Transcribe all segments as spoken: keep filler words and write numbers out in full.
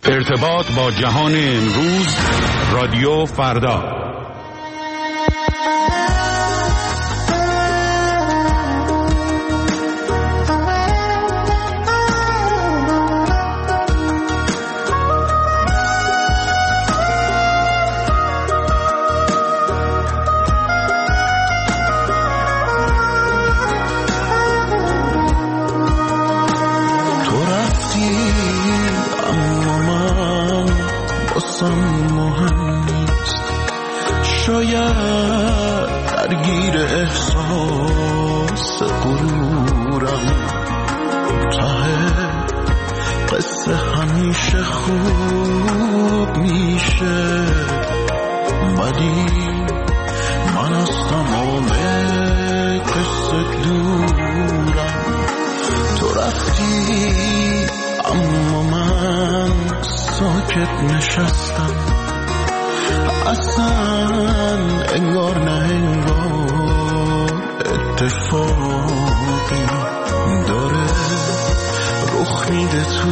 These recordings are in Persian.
ارتباط با جهان امروز، رادیو فردا. مهم نیست، شاید درگیر احساس غرورم، ته قصه همیشه خوب میشه، ولی من از تمام قصه دورم. تو رفتی اما من ساکت نشستم، اصلا انگار نه انگار اتفاقی داره رخ میده تو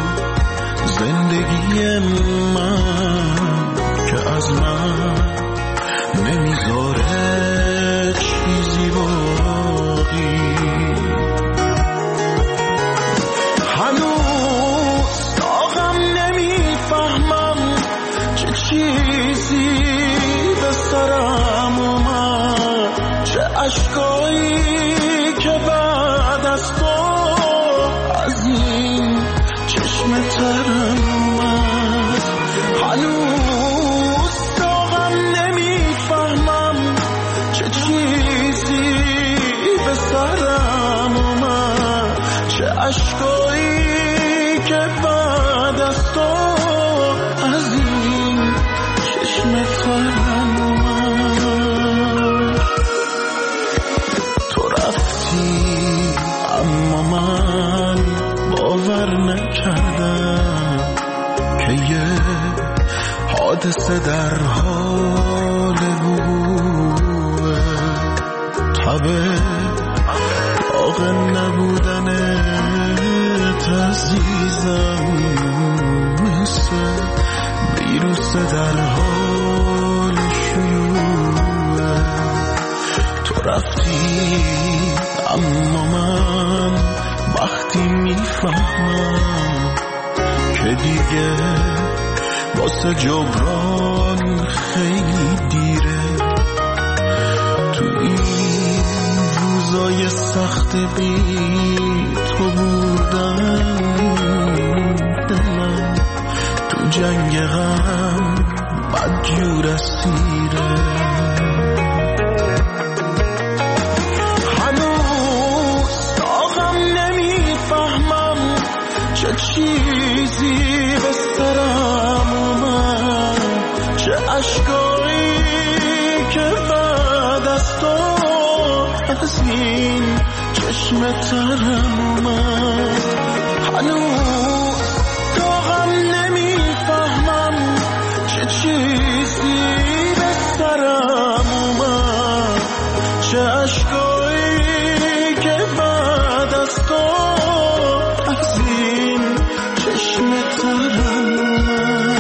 زندگی من که از من نمیذاره چیزی باقی. چیزی به سرم اومد، چه عشقایی که بعد از تو از این چشم ترم اومد. هنوز داغم نمیفهمم چه چیزی به سرم اومد، چه عشقایی که بعد از تو از این تو رفتی اما من باور نکردم که یه حادثه در حال وقوعه، تبه داغ نبودن عزیزم مثل ویروس در حال شیوعه. تو رفتی اما من وقتی میفهمم که دیگه واسه جبران خیلی دیره، تو این روزای سخت بی تو بودم دلم تو جنگ غم بدجور اسیره. هنوز داغم نمیفهمم چه چیزی به سرم اومد، چه عشقایی که بعد از تو از این چشم ترم اومد. هنوز داغم نمیفهمم چه چیزی به سرم اومد، چه عشقایی که بعد از تو از این چشم ترم اومد.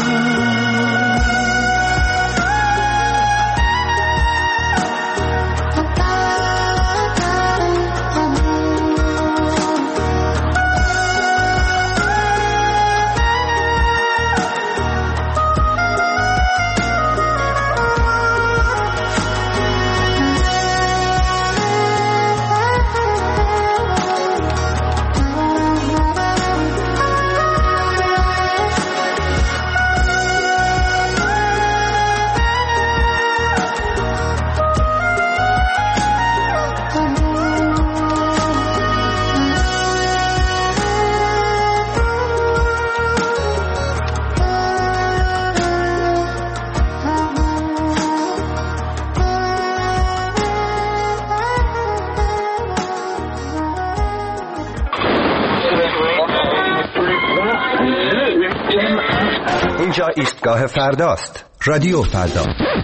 اینجا ایستگاه فرداست، رادیو فردا.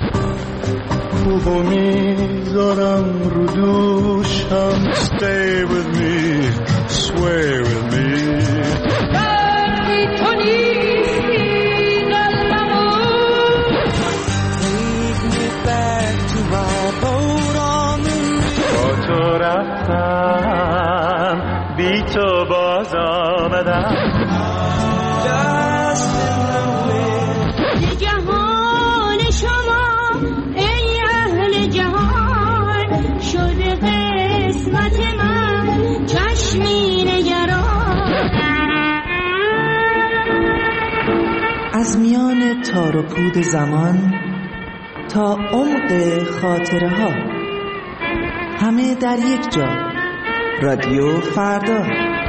خوبو میذارم رو دوشم، stay with me, sway with me. وقتی تو نیستی رفتم بی تو باز آمدم. جهان شما ای اهل جهان شده قسمت من چشمی نگران. از میان تار و پود زمان تا عمق خاطره ها، همه در یک جا. رادیو فردا.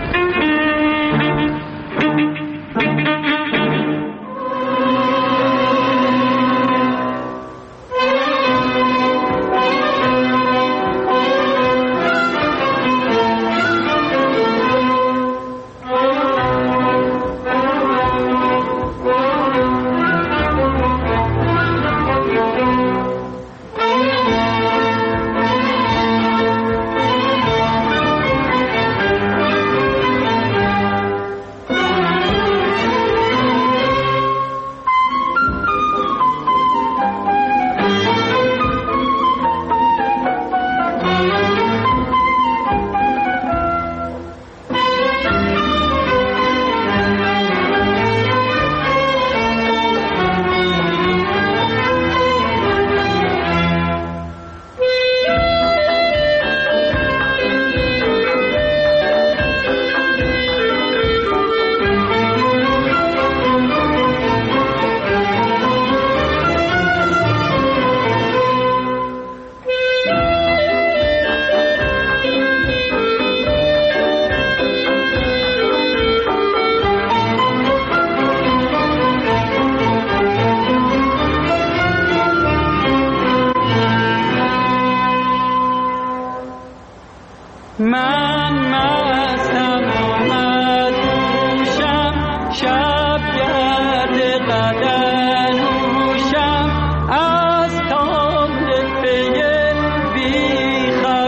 من مستم و مدهوشم، شب گرد قدر نوشم، از تاب پی بی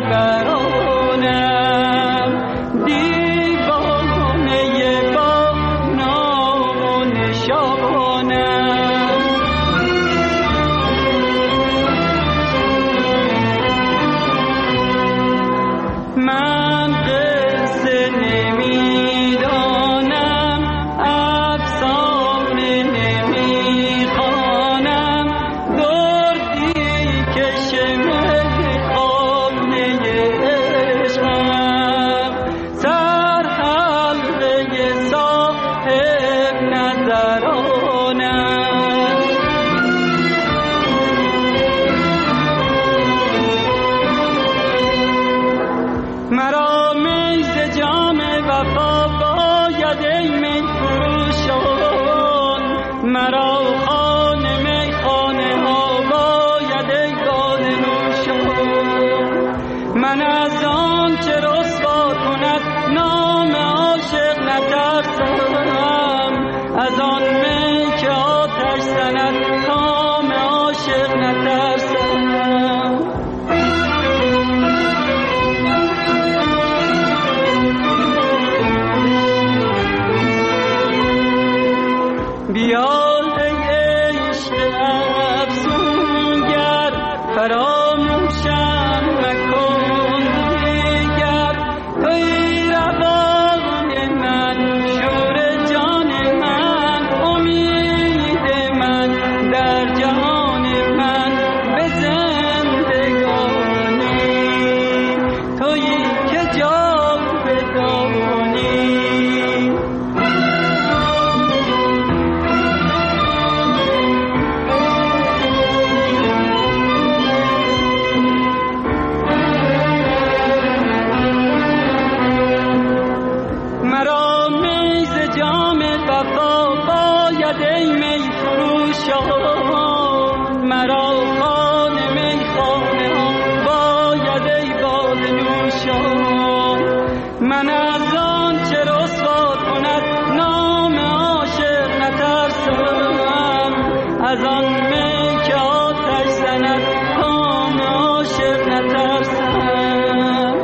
خبرانم، دیوانه با نام و نشانم. من قصه نمیدانم، افسانه نمیخوانم، دردی کشم خانه عشقم، سرحلقه صاحب نظرانم. مرا میز جام وفا باید ای می فروشان، مرا خانه می خانه ها باید ای باده نوشان. من از آن چه رسوا کند نام عاشق نترسم، از آن می که آتش زند کام عاشق نترسم. بیا ای عشق افسونگر، فراموشم مکن دیگر، توی روان من، شور جان من، امید من در جهان من، به زندگانی توی که جاودانی. مرا میز جام وفا باید ای می فروشان، مرا خانه می خانه ها باید ای باده نوشان. من از آن چه رسوا کند نام عاشق نترسم، از آن می که آتش زند کام عاشق نترسم.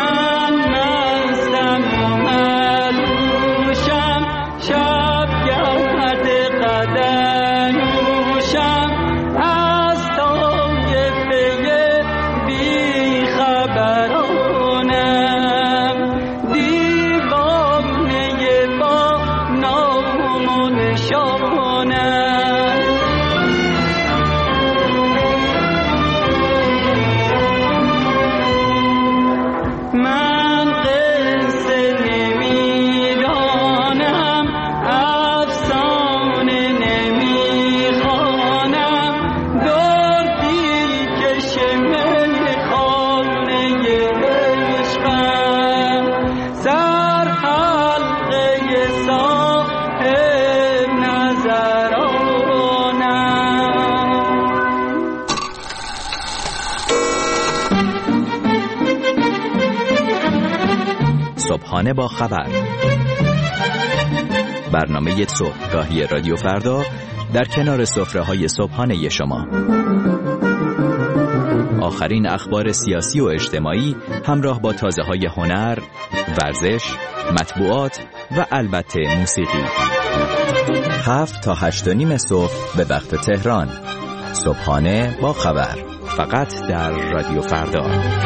من مستم و مدهوشم، شب گرد صبحانه با خبر، برنامه صبحگاهی رادیو فردا در کنار سفره‌های صبحانه شما. آخرین اخبار سیاسی و اجتماعی همراه با تازه‌های هنر، ورزش، مطبوعات و البته موسیقی. هفت تا هشت و نیم صبح به وقت تهران. صبحانه با خبر، فقط در رادیو فردا.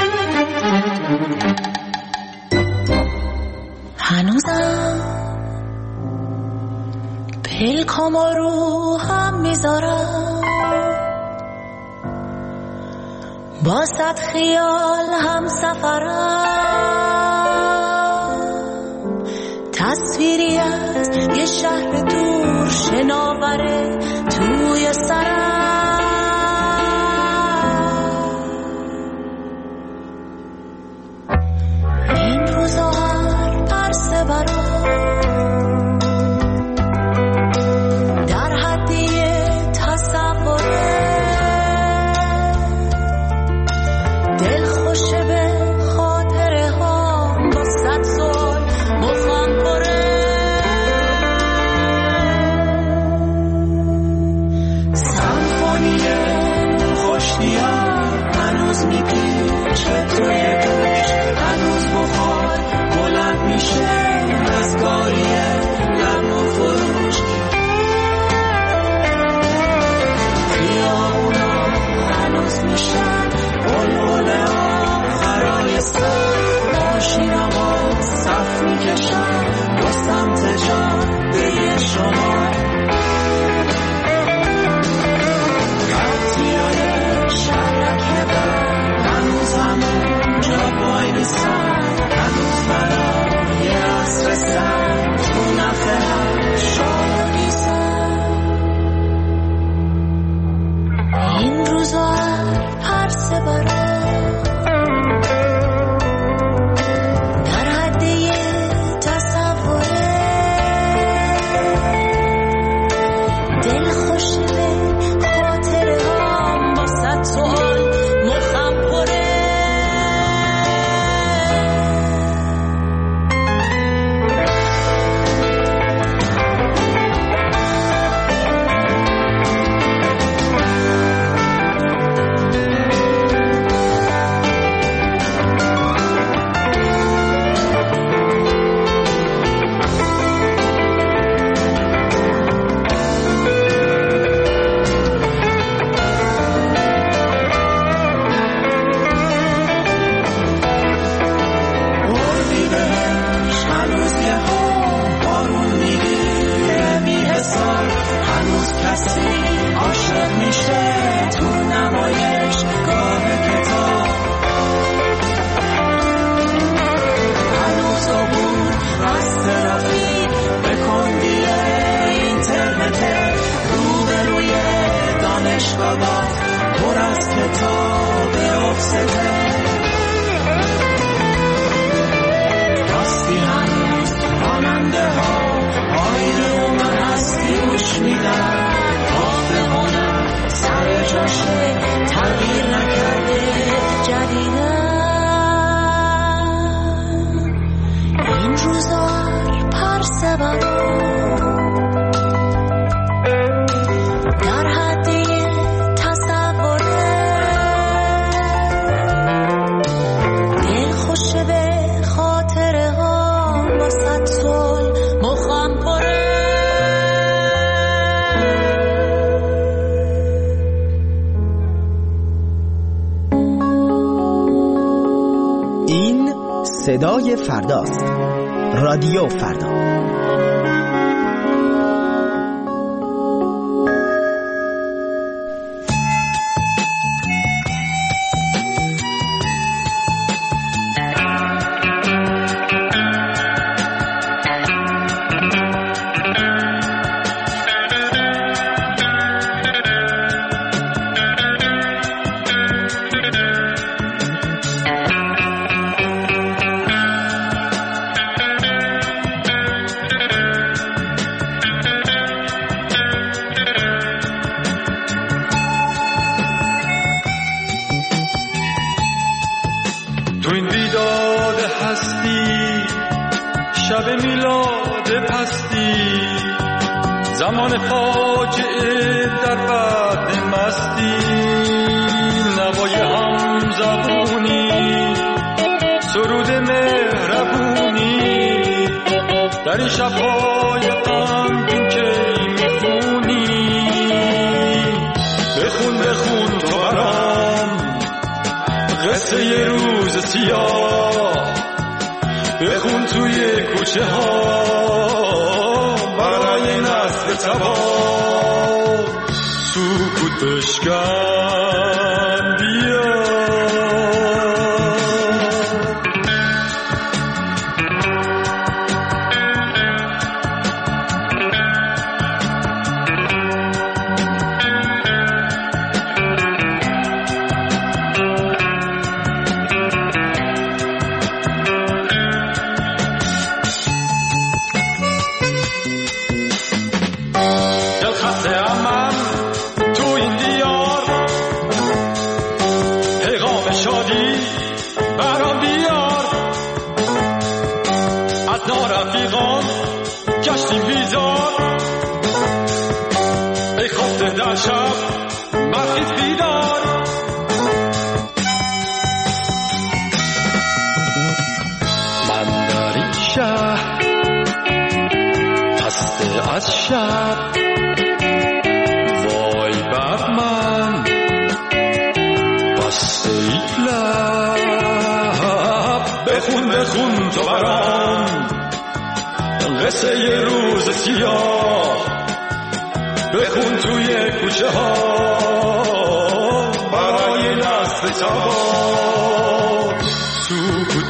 هنوزم پلکام رو هم میذارم، با صد خیال هم سفرم، تصویری از یه شهر دور شناوره توی سرم. این روزا هر پرسه برام در حدی تصوره، دل خوشه به خاطره ها با صد سال مخم پره. سمفونی خوشنیار هنوز میپیچه توی گوش، هنوز بخار بلند میشه از کاریه لب و فروش. خیابونا هنوز میشن بلبله آخرای سر، ماشینا با صف میکشن دو سمت جاده شما. خطیای شرک بر هنوز همون جا بای نیستن، هنوز برای عصر سر تو نفه هم شاد نیستن. این روزا هر سه برام در حدی تصوره، دل خوش به خاطره هم با صد سوال مخم پره. صدای فرداست. رادیو فردا. تو این بیداد هستی شب میلاد پستی، زمان فاجعه در بعد مستی، نوای هم زبونی، سرود مهربونی، در این شب‌های غمگین که میخونی. بخون بخون تو برام قصه یه روز سیاه، بخون توی کوچه ها برای نسل تباه. سکوت بشکن بیا، گشتیم بیزار، ای خفته در شب برخیز بیدار. من در این شهر خسته از شب، وای بر من بسته ای لب. بخون بخون تو برام قصه یه روز سیاه، بخون توی کوچه ها برای نسل تباه. سکوت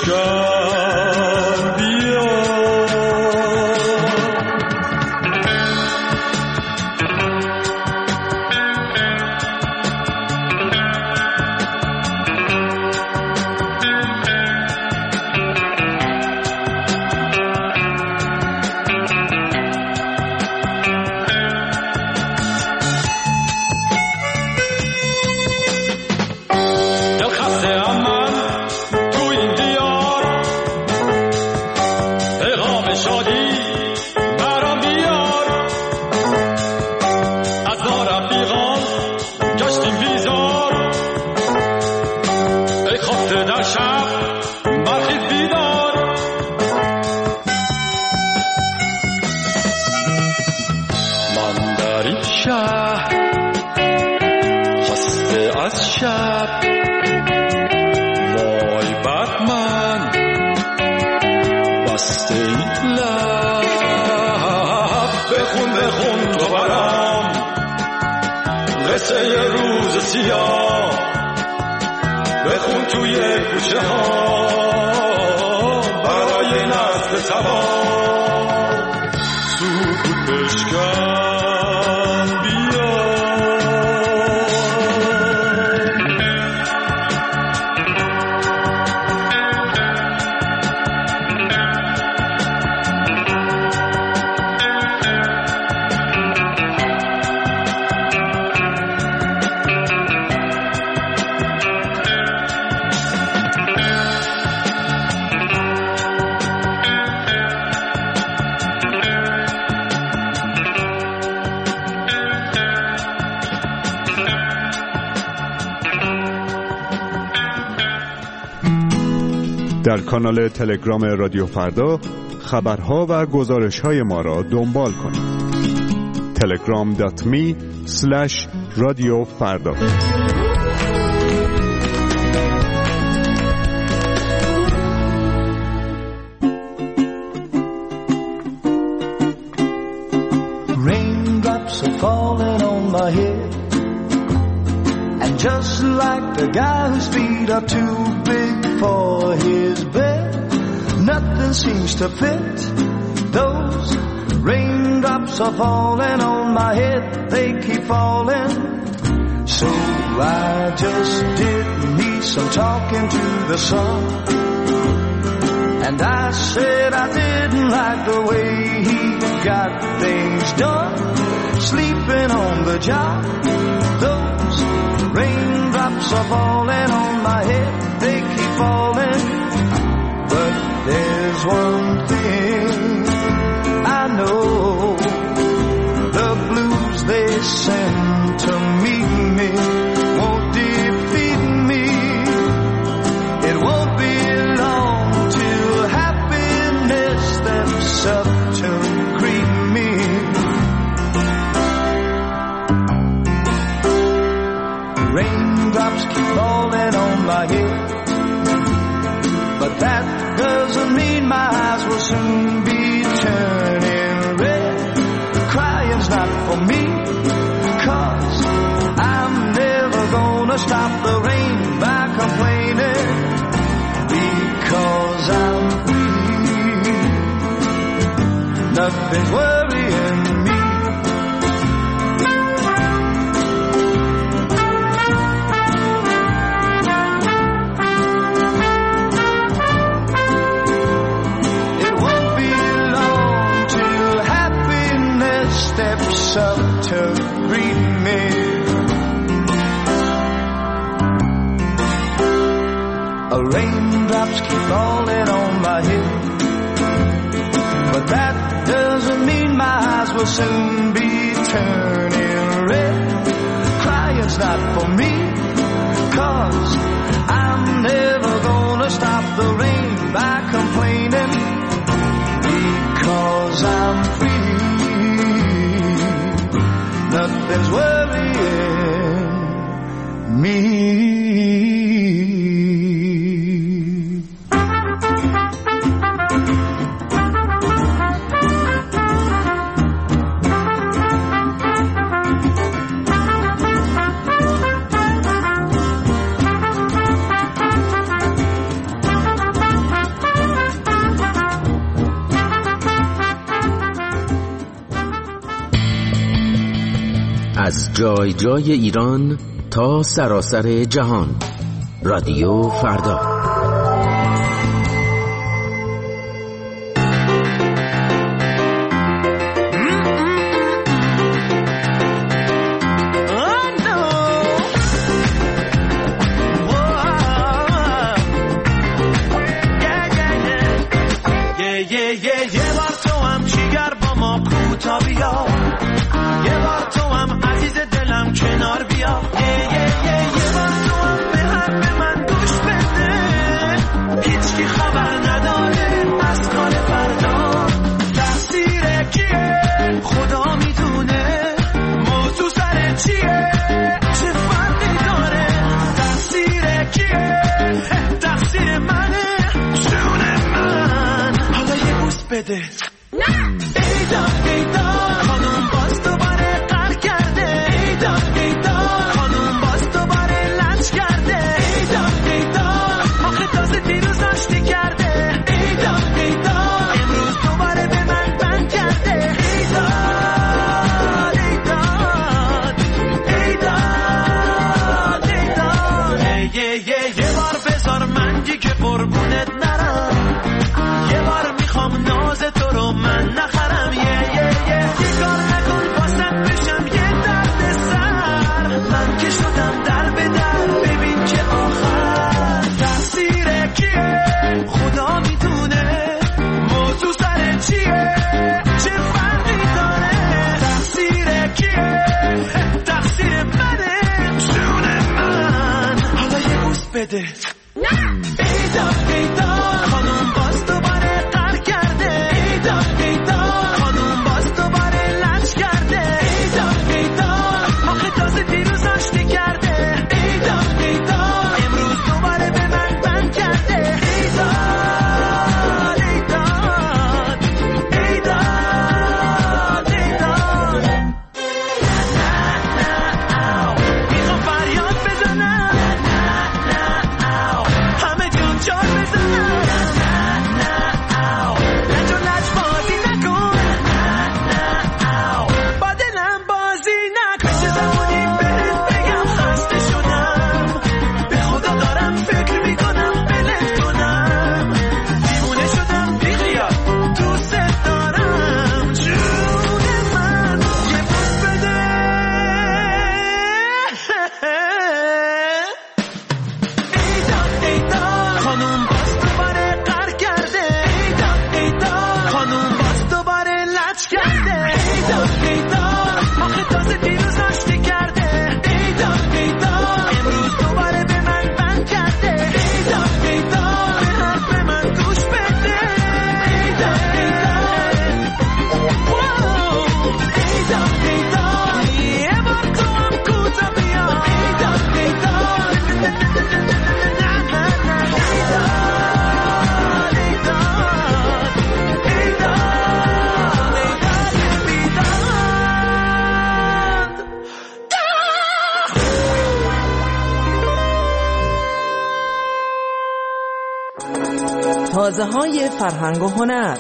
بشکن بیا، قصه یه روز سیاه، بخون توی کوچه ها برای نسل تباه. سکوت بشکن بیا، در کانال تلگرام رادیو فردا خبرها و گزارش‌های ما را دنبال کنید. تلگرام دات می اسلش رادیو فردا. Raindrops are falling on my head, and just like the guy whose feet are too big for his bed, nothing seems to fit. Those raindrops are falling on my head, they keep falling. So I just did me some talking to the sun, and I said I didn't like the way he got things done, sleeping on the job. Those raindrops are falling on my head, they keep falling. But there's one thing keep falling on my head. But that doesn't mean my eyes will soon be turning red. Crying's not for me, 'cause I'm never gonna stop the rain by complaining, because I'm free. Nothing's worrying me. Steps up to greet me. A raindrops keep falling on my head, but that doesn't mean my eyes will soon be turning red. Crying's not for me, 'cause I'm never gonna stop the rain by complaining, because I'm free. Nothing's worrying me. از جای جای ایران تا سراسر جهان، رادیو فردا. بده ایدا ایدا خانم باز دوباره قهر کرده. ایدا ایدا خانم باز دوباره لنج کرده. ایدا ایدا آخه تازه دیروز آشتی کرده. ایدا ایدا امروز دوباره به من بند کرده. ایدا ایدا ایدا ایدا یه یه یه بار بذار من دیگه قربونت نرم. یه بار میخوام ناز تو رو من نخرم. یه یه یه کار نکن واسه بشم یه درد سر. من که شدم در به در ببین که آخر تقصیر کیه خدا میدونه. موضوع سر چیه چه فرقی داره. تقصیر کیه تقصیر منه جون من. حالا یه بوس بده ایدا ایدا خانم باز دوباره قهر کرده. ایدا ایدا خانم باز دوباره لنج کرده. ایدا ایدا آخه تازه دیروز آشتی کرده. ایدا ایدا امروز دوباره به من بند کرده. ایدا ایدا ایدا ایدا میخوام فریاد بزنم همه جون جار بزنم. تازه های فرهنگ و هنر.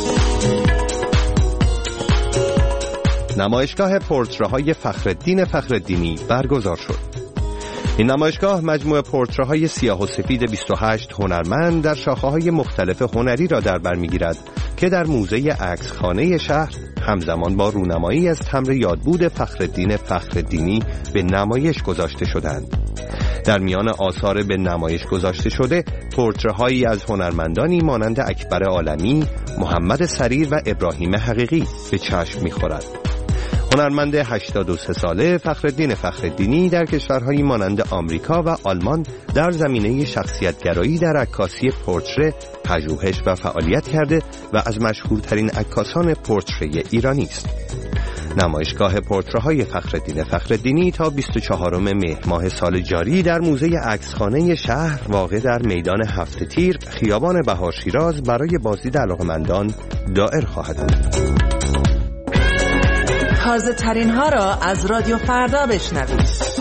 نمایشگاه پورتره‌های فخرالدین فخرالدینی برگزار شد. این نمایشگاه مجموعه پورتره‌های سیاه و سفید بیست و هشت هنرمند در شاخه‌های مختلف هنری را در بر می‌گیرد که در موزه عکسخانه شهر همزمان با رونمایی از تمر یادبود فخرالدین فخرالدینی به نمایش گذاشته شدند. در میان آثار به نمایش گذاشته شده پورتره‌هایی از هنرمندانی مانند اکبر عالمی، محمد سریر و ابراهیم حقیقی به چشم می‌خورد. هنرمند هشتاد و سه ساله فخرالدین فخرالدینی در کشورهایی مانند آمریکا و آلمان در زمینه شخصیت‌گرایی در عکاسی پورتره پژوهش و فعالیت کرده و از مشهورترین عکاسان پورتره ایرانی است. نمایشگاه پورتره‌های فخرالدین فخرالدینی تا بیست و چهارم مهر ماه سال جاری در موزه عکسخانه شهر واقع در میدان هفت تیر خیابان بهار شیراز برای بازدید علاقه‌مندان دائر خواهد بود. تازه ترین ها را از رادیو فردا بشنوید.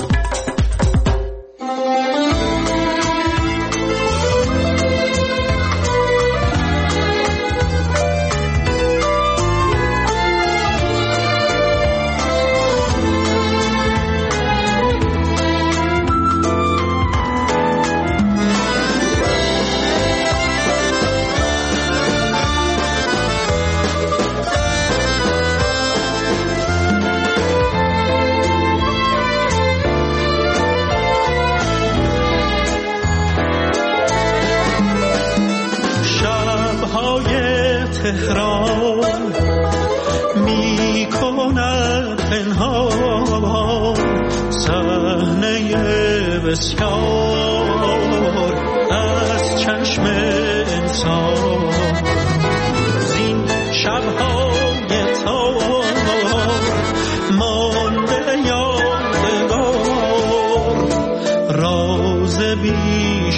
تهران می کند پنهان صحنه بسیار از چشم انسان. زین شبهای تار مانده یادگار راز بی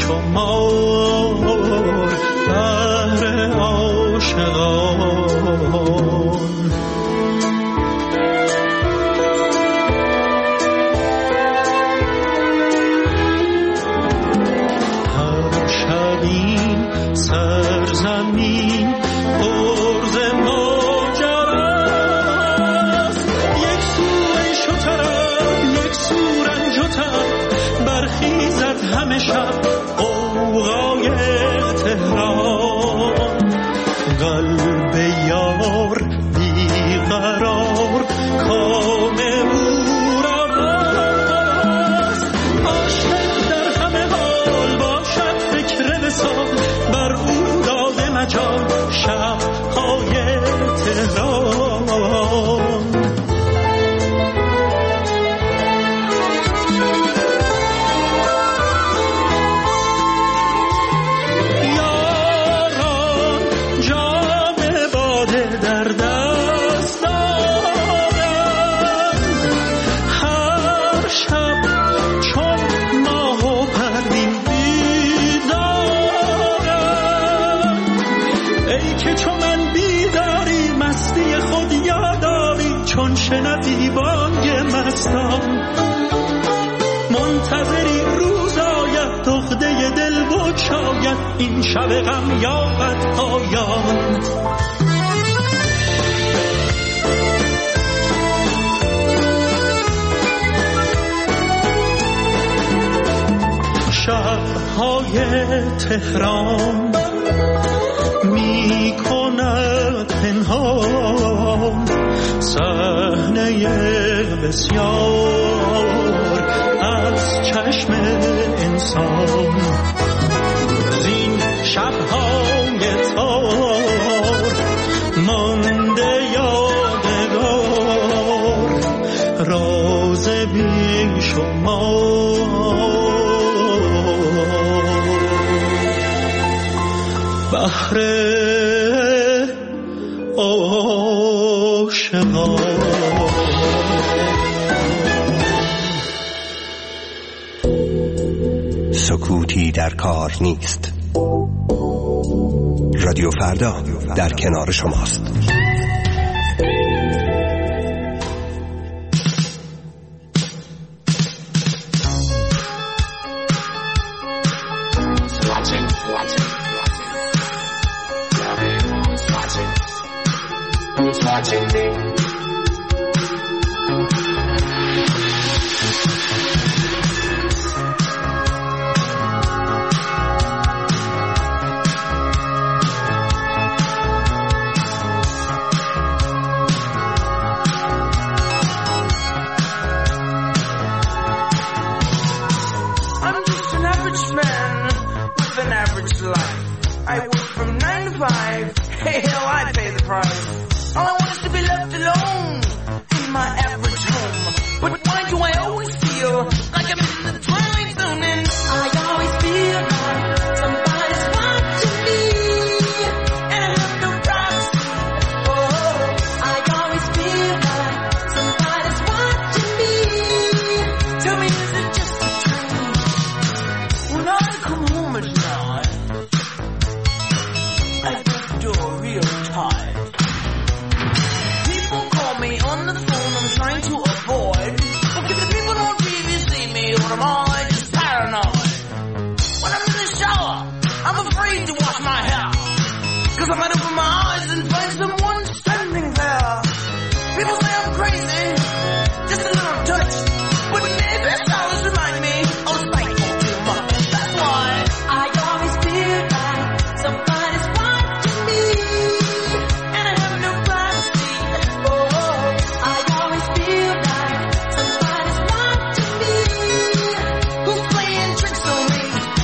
شمار بهر عاشقان. هر شبین سرزمین پرز ماجراست، یک سو عیش و طرب یک سو رنج و تب برخیزد همه شب غوغای تهران. قلب یار بیقرار کام او را باست، عاشق در همه حال باشد فکر وصال بر او داده مجال شب‌های تهران. شنوی بانگ مستان منتظری روز آید دغده دل بگشاید این شب غم یابد پایان. شب‌های تهران می کند پنهان صحنه بسیار از چشم انسان. زین شب‌های تار مانده یادگار راز بی شمار بهر عاشقان. سکوتی در کار نیست. رادیو فردا در کنار شماست. who's watching me. I work from nine to five. Hey, hell, I pay the price. All I want is to be left alone in my average home. But why do I always feel like I'm in the twilight zone? And I always feel like somebody's watching me, and I have no privacy. Oh, I always feel like somebody's watching me. Tell me, is it just a dream? When I come home at night, I get the door real tight. People call me on the phone, I'm trying to avoid. But if the people on T V see me, or am I just paranoid? When I'm in the shower, I'm afraid to wash my hair, cause I might open my eyes and find someone standing there. People say I'm crazy, just a little touch, but maybe showers remind me I was thankful too much. That's why I always feel like somebody's watching me, and I have no privacy. Oh, I always feel like somebody's watching me, who's playing tricks on me.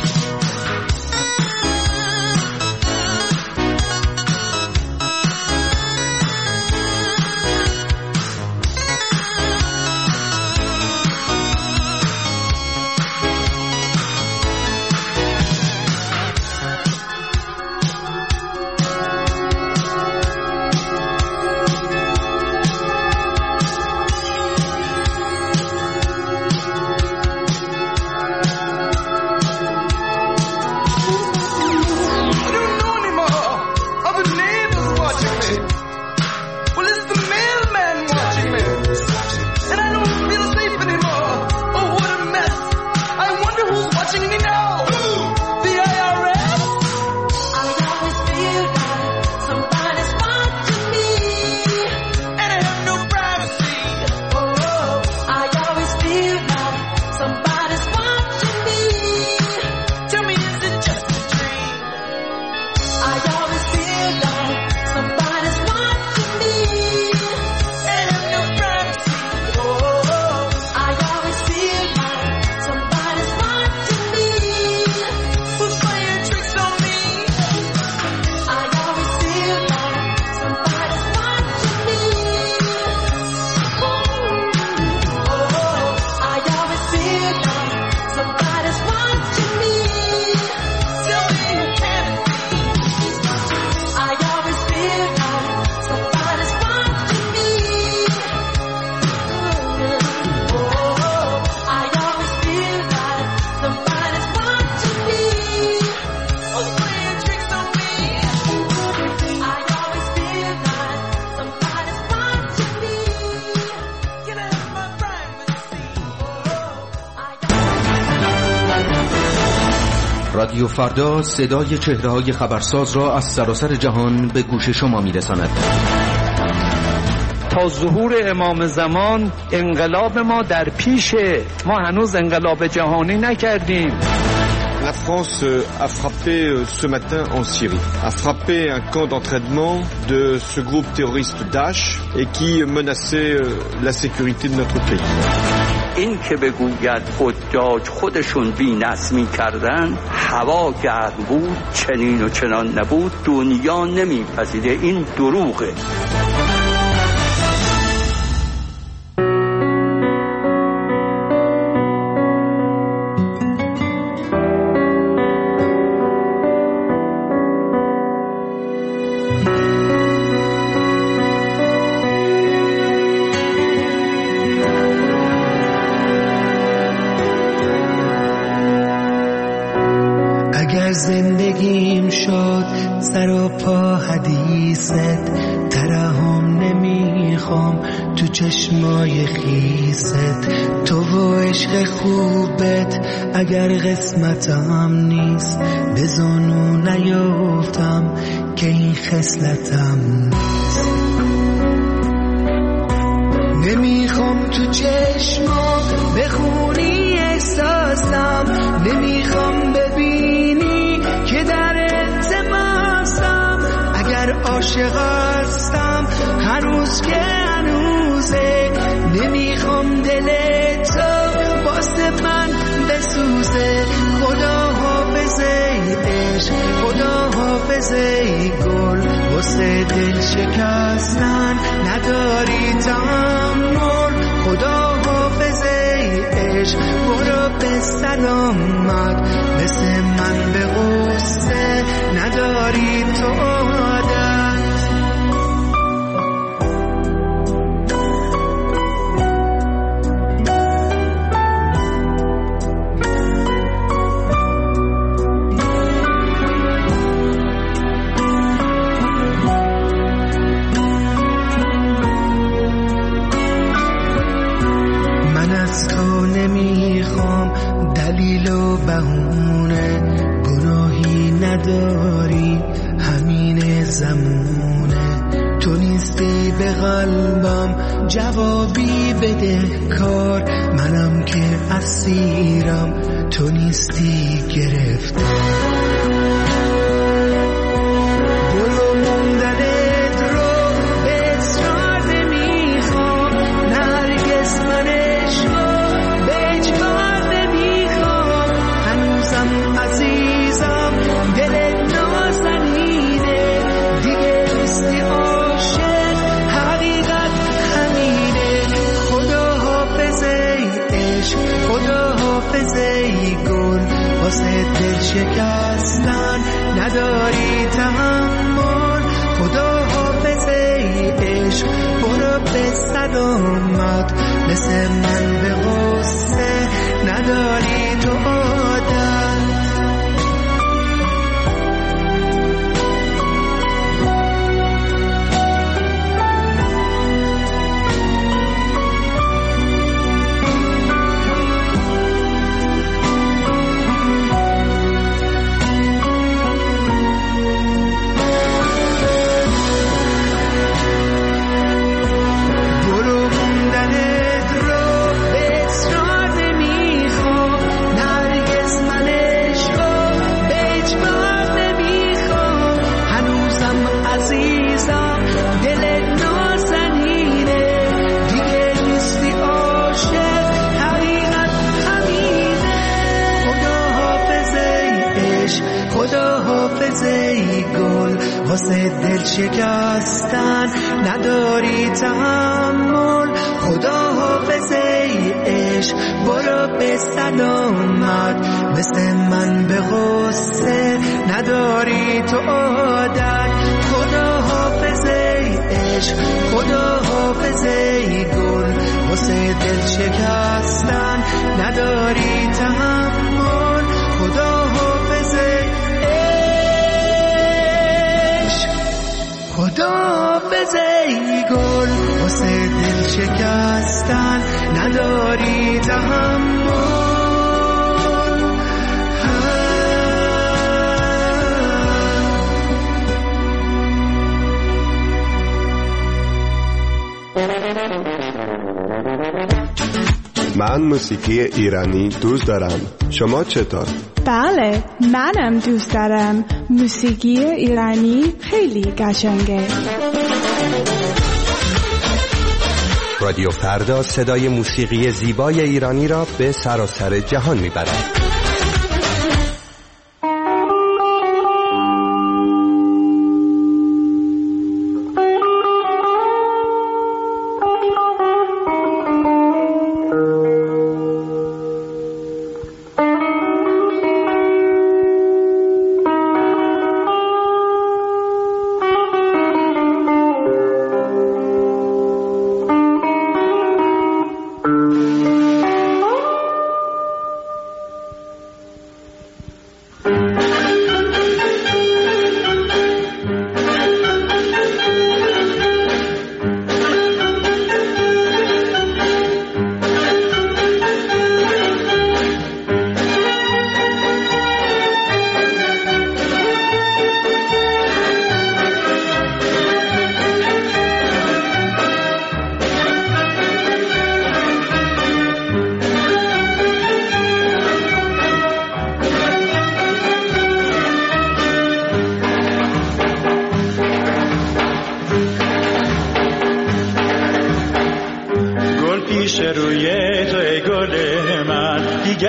I don't know anymore. Are the neighbors watching me? Well, it's the mailman watching me. And I don't feel safe anymore. Oh, what a mess. I wonder who's watching me now. The I R S? I always feel like somebody's watching me, and I have no privacy. Oh, I always feel like somebody's watching me. Tell me, is it just a dream? I always feel like somebody's watching me, and I have no privacy. Oh, I always feel like somebody's watching me, who's playing tricks on me. I always feel like somebody's watching me. Oh, I always feel like somebody's watching me. Tell me, who can it be? I always feel like somebody's watching me. Oh, I always feel like somebody's watching me, who's playing tricks on me. I always feel like somebody's watching me. Get out of my privacy. رادیو فردا صدای چهره‌های خبرساز را از سراسر جهان به گوش شما می‌رساند. تا ظهور امام زمان انقلاب ما در پیشه، ما هنوز انقلاب جهانی نکردیم. La France a frappé ce matin en Syrie, a frappé un camp d'entraînement de ce groupe terroriste Daesh et qui menaçait la sécurité de notre pays. این که بگوید حجاج خودشون بی‌نظمی کردن، هوا گرم بود، چنین و چنان نبود، دنیا نمیپذیره، این دروغه. اگر زندگیم شد سر و پا حدیثت، ترحم نمیخوام تو چشمای خیست، تو و عشق خوبت اگر قسمتم نیست، به زانو نیفتم که این خصلتم نیست. نمیخوام تو چشما بخونی احساسم، نمیخوام ببینی که در التماسم. اگر عاشق هستم هنوز که هنوزه، نمیخوام دل تو واسه من بسوزه. خدا حافظه عشق، خدا حافظه گل، واسه دل شکستن نداری تحمل. خدا حافظه عشق برو به سلامت، مثل من به غصه نداری تو عادت. بهونه گناهی نداری، همین زمونه. تو نیستی به قلبم جوابی بده کار، منم که اسیرم تو نیستی گرفتار. برو موندنت رو به اصرار نمیخوام، نرگس من عشقو به اجبار نمیخوام. هنوزم عزیزم دلت نازنینه، دیگه نیستی عاشق حقیقت همینه. خدا حافظه عشق، خدا حافظه گل، واسه دل شکستن نداری تحمل. خدا حافظه عشق برو به سلامت، مثل من به غصه نداری تو عادت. واسه دل شکستن نداری تحمل. خدا حافظه عشق برو به سلامت، مثل من به غصه نداری تو عادت. خدا حافظه عشق، خدا حافظه گل، واسه دل شکستن نداری تحمل. خدا حافظه خدا حافظه گل، واسه دل شکستن نداری تحمل. من موسیقی ایرانی دوست دارم. شما چطور؟ بله، منم دوست دارم. موسیقی ایرانی خیلی قشنگه. رادیو فردا صدای موسیقی زیبای ایرانی را به سراسر جهان میبرد.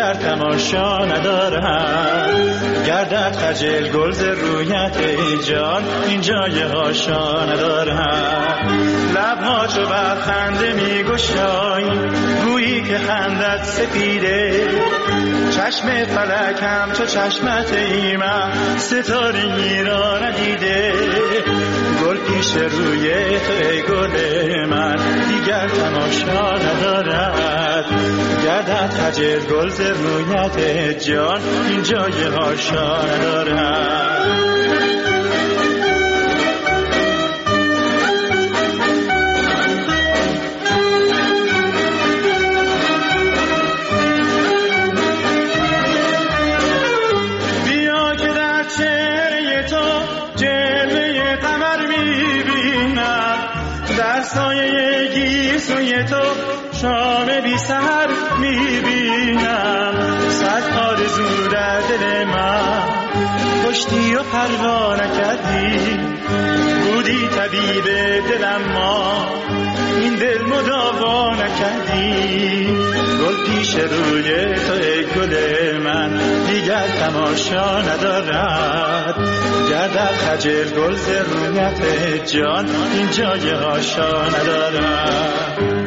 دیگر تماشا ندارم. گردد خجل گل ز رویت ای جان، این جای هاشا ندارم. لبها چو بر خنده می گشایی، گویی که خندت سپیده. چشم فلک هم چو چشمت ای من، ستارگی را ندیده. گل پیش روی تو ای گل من، دیگر تماشا ندارد. گردد خجل گل ز رویت جان، این جای هاشا ندارد. سایه گیسوی تو شام بی سحر میبینم. صد آرزو در دل من کشتی و پروا نکردی. بودی طبیب دلم ما این دل مداوا نکردی. گل پیش روی تو ای گل من، دیگر تماشا ندارد. گردد خجل گل ز رویت جان، این جای هاشا ندارد.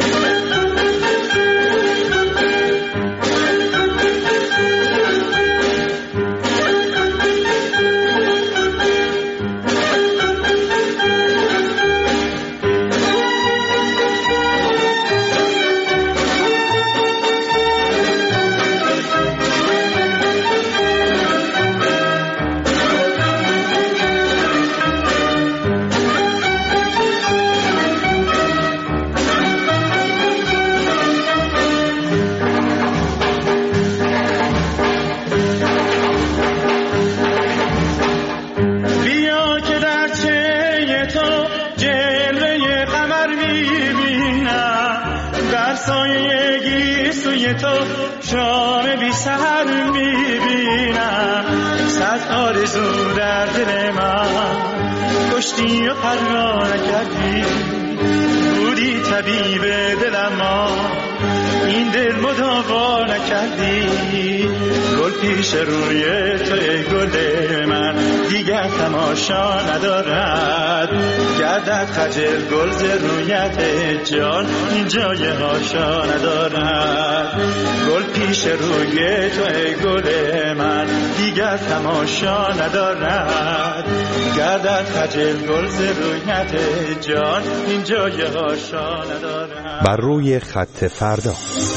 آرزو در دل من کشتی و پروا نکردی. بودی طبیب دلم ما این دل مداوا نکردی. گل پیش روی تو ای گل من، دیگر تماشا ندارد. گردد خجل گل ز رویت جان، این جای هاشا ندارد. گل پیش روی تو ای گل من، دیگر تماشا ندارد. گردد خجل گل ز رویت جان، این جای هاشا ندارد. بر روی خط فردا.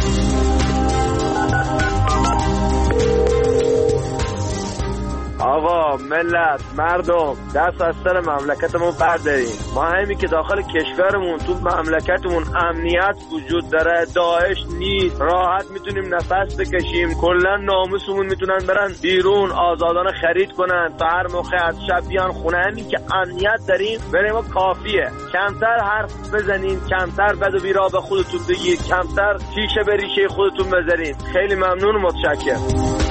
آقا، ملت، مردم، دست از سر مملکتمون برداریم. ما همین که داخل کشورمون تو مملکتمون امنیت وجود داره، داعش نیست، راحت میتونیم نفس بکشیم. کلا ناموسمون میتونن برن بیرون آزادانه خرید کنن تا هر موقع از شب بیان خونه. همین که امنیت داریم برای ما کافیه. کمتر حرف بزنین، کمتر بد و بیرا به خودتون بگید، کمتر شیشه به ریشه خودتون بذارین. خیلی ممنون و متشکرم.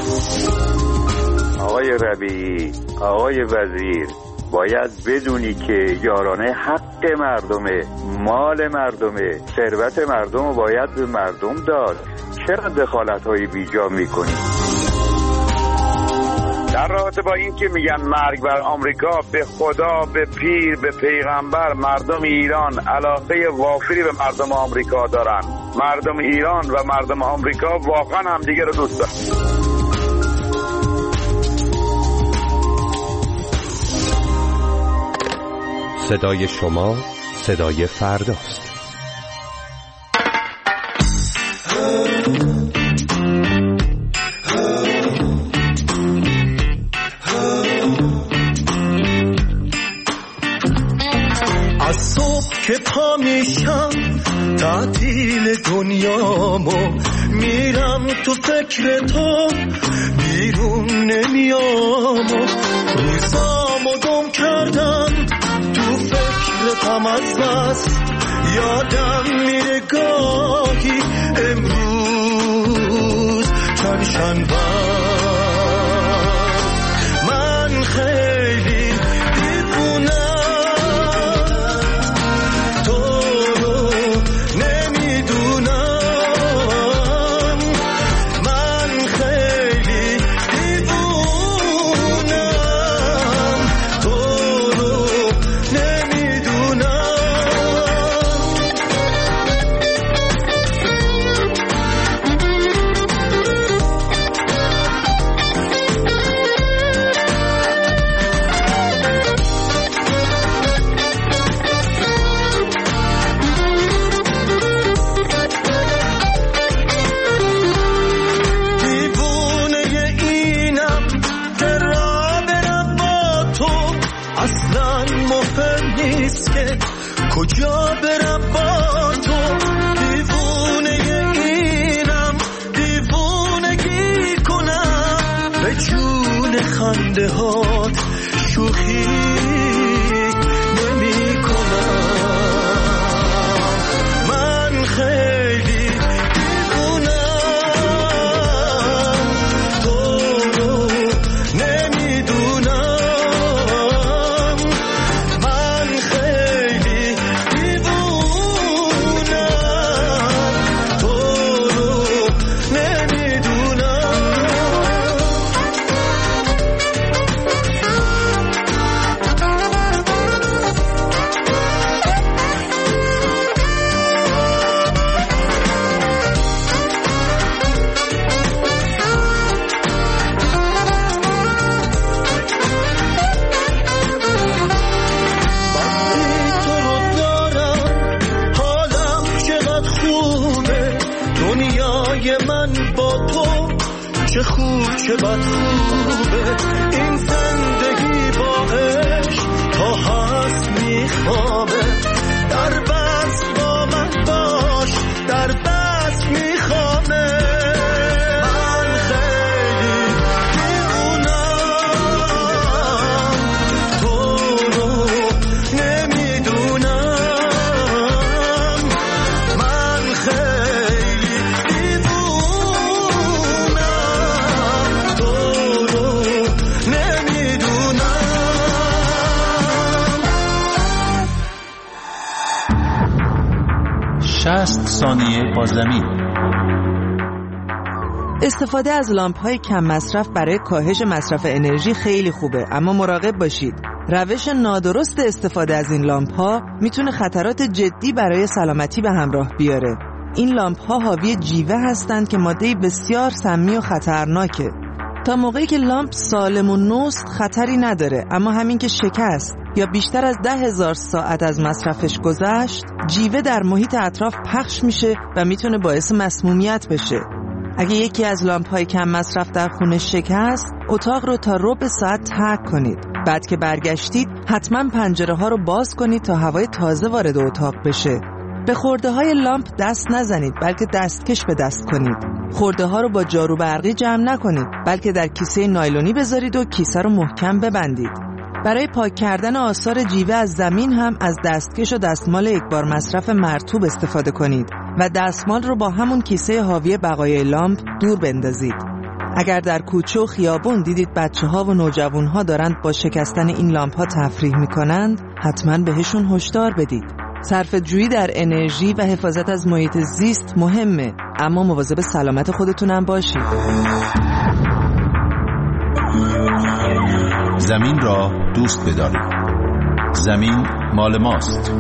آقای ربیعی، آقای وزیر، باید بدونی که یارانه حق مردمه، مال مردمه، ثروت مردم رو باید به مردم داد. چرا دخالت‌های بیجا میکنی؟ در رابطه با این که میگن مرگ بر آمریکا، به خدا، به پیر، به پیغمبر، مردم ایران علاقه وافری به مردم آمریکا دارن. مردم ایران و مردم آمریکا واقعا همدیگه رو دوست دارن. صدای شما صدای فرداست. از صبح که پا میشم تعطیل دنیامو، میرم تو فکر تو بیرون نمیام. روزامو گم کردم تو فکرتم از بس، یادم میره گاهی امروز چند شنبه. من خیلی دیوونم، تو رو نمیدونم. من خیلی نیست که کجا برم با تو. دیوونه اینم دیوونگی کنم به جون خنده هات شوخی نمی کنم. من خیلی دیوونم تو رو نمیدونم. من خیلی دیوونم تو رو نمیدونم. چه خوب چه بد خوبه این زندگی با عشق تا هست میخوابه. در بس با من باش در بس میخوابه. من خیلی دیوونم تو رو نمیدونم. من خیلی شصت ثانیه با زمین. استفاده از لامپ‌های کم مصرف برای کاهش مصرف انرژی خیلی خوبه، اما مراقب باشید. روش نادرست استفاده از این لامپ‌ها میتونه خطرات جدی برای سلامتی به همراه بیاره. این لامپ‌ها حاوی جیوه هستند که ماده بسیار سمی و خطرناکه. تا موقعی که لامپ سالم و نوست خطری نداره، اما همین که شکست یا بیشتر از ده هزار ساعت از مصرفش گذشت، جیوه در محیط اطراف پخش میشه و میتونه باعث مسمومیت بشه. اگه یکی از لامپ‌های کم مصرف در خونه شکست، اتاق رو تا ربع ساعت ترک کنید. بعد که برگشتید، حتما پنجره ها رو باز کنید تا هوای تازه وارد اتاق بشه. به خورده های لامپ دست نزنید، بلکه دستکش به دست کنید. خورده ها رو با جارو برقی جمع نکنید، بلکه در کیسه نایلونی بذارید و کیسه رو محکم ببندید. برای پاک کردن آثار جیوه از زمین هم از دستکش و دستمال یک بار مصرف مرطوب استفاده کنید و دستمال رو با همون کیسه حاوی بقایای لامپ دور بندازید. اگر در کوچه و خیابون دیدید بچه ها و نوجوان ها دارند با شکستن این لامپ ها تفریح می کنند، حتما بهشون هشدار بدید. صرفه جویی در انرژی و حفاظت از محیط زیست مهمه، اما مواظب سلامت خودتونم باشید. زمین را دوست بدارید. زمین مال ماست.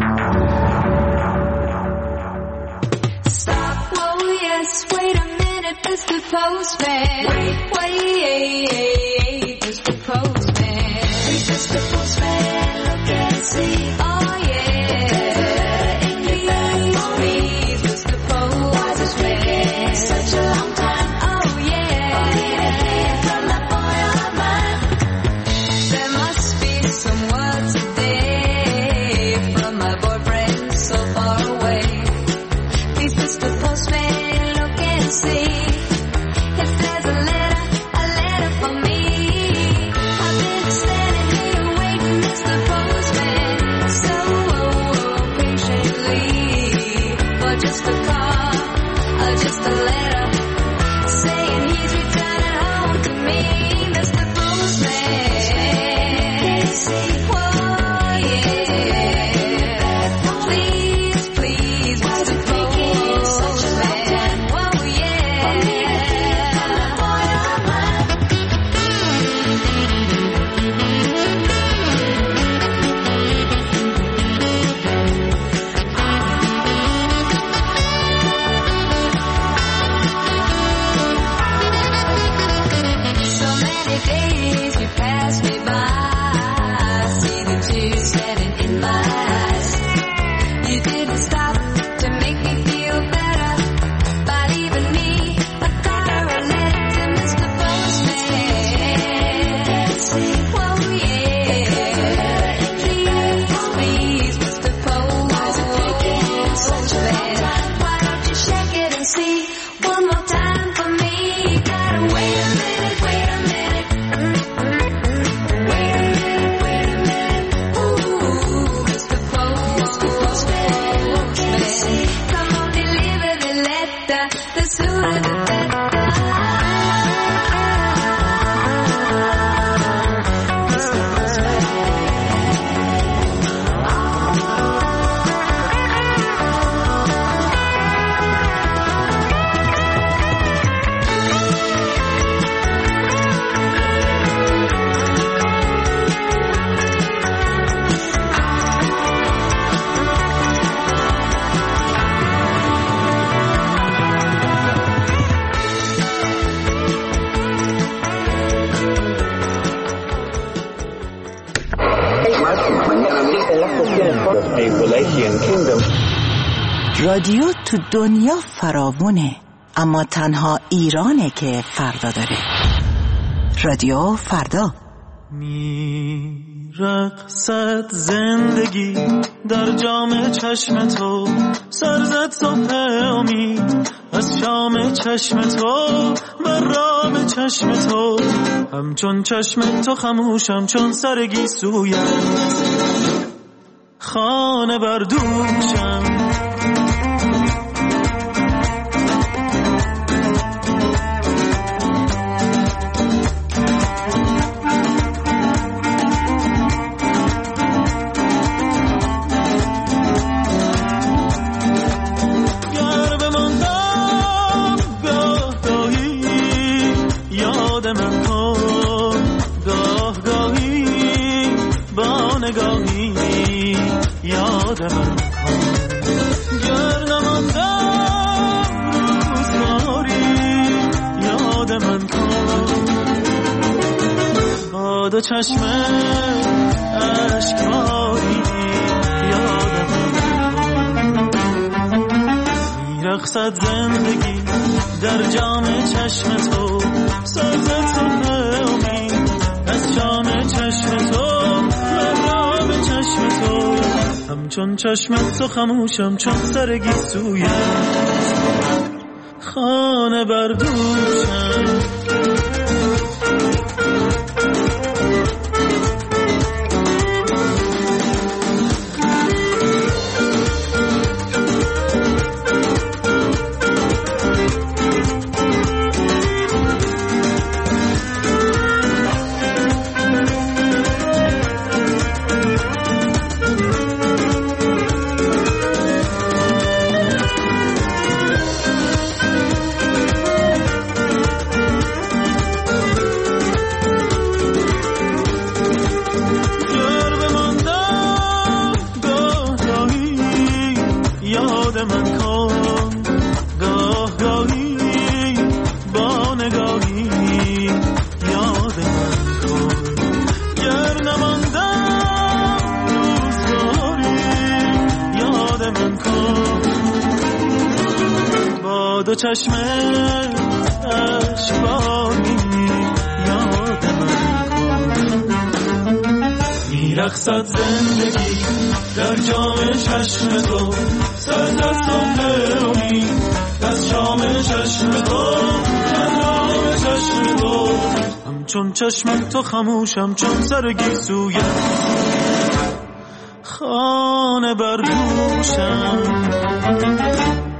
رادیو تو دنیا فراوونه، اما تنها ایرانه که فردا داره. رادیو فردا. میرقصد زندگی در جام چشم تو، سرزد صبح امید از شام چشم تو، بر رام چشم تو، همچون چشم تو خموشم چون سر گیسویت، خانه بر دوشم. دو چشم اشکباری یادم میرقصد زندگی در جام چشم تو، سرزد صبح امید از شام چشم تو، مرام چشم تو، همچون چشم تو خموشم چون سر گیسویت، خانه بر دوشم. دو چشم اشکباری یادم کن، میرقصد زندگی در جام چشم تو، سرزد صبح امید از شام چشم تو، مرام چشم تو، همچون چشم تو خموشم چون سر گیسویت، خانه بر دوشم.